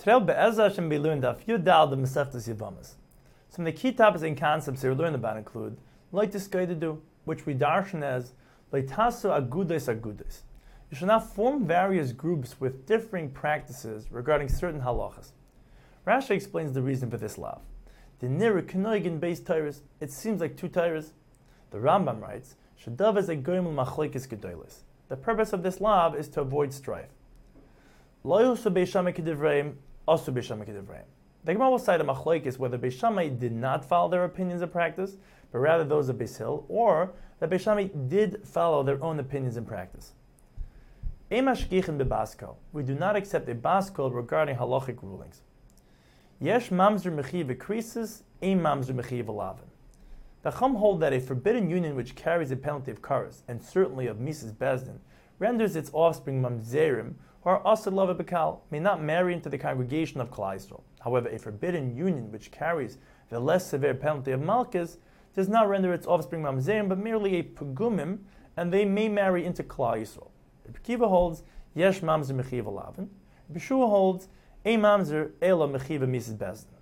Today, Be'ezah Hashem be learned Daf Yud Dal the Masechtas Yevamos. Some of the key topics and concepts we learn about include like this guy to do, which we darshan as Leitasu Agudes Agudes. You should not form various groups with differing practices regarding certain halachas. Rashi explains the reason for this law. The Nira Kenoigin based Tyrus, it seems like two Tyrus. The Rambam writes, Shadav is a goymul machlekes gedolos. The purpose of this law is to avoid strife. Lo yusu Beis Shammai k'divrayim, asu Beis Shammai k'divrayim. The Gemara will cite a machlekes whether Beis Shammai did not follow their opinions and practice, but rather those of Beis Hill, or that Beis Shammai did follow their own opinions and practice. Emashgichin bebaskol. We do not accept a baskol regarding halachic rulings. Yesh mamzer mechiv krisis, ein mamzer mechiv alavin. The Chum hold that a forbidden union which carries a penalty of karas, and certainly of Mrs. Bezdin, renders its offspring mamzerim, or asad lava bekal, may not marry into the congregation of Klal Yisrael. However, a forbidden union which carries the less severe penalty of malchus does not render its offspring mamzerim, but merely a pugumim, and they may marry into Klal Yisrael. Rabbi Kiva holds yesh mamzer mechiv alavin. Rabbi Shua holds a mamzer ela mechiv Mrs. Bezdin.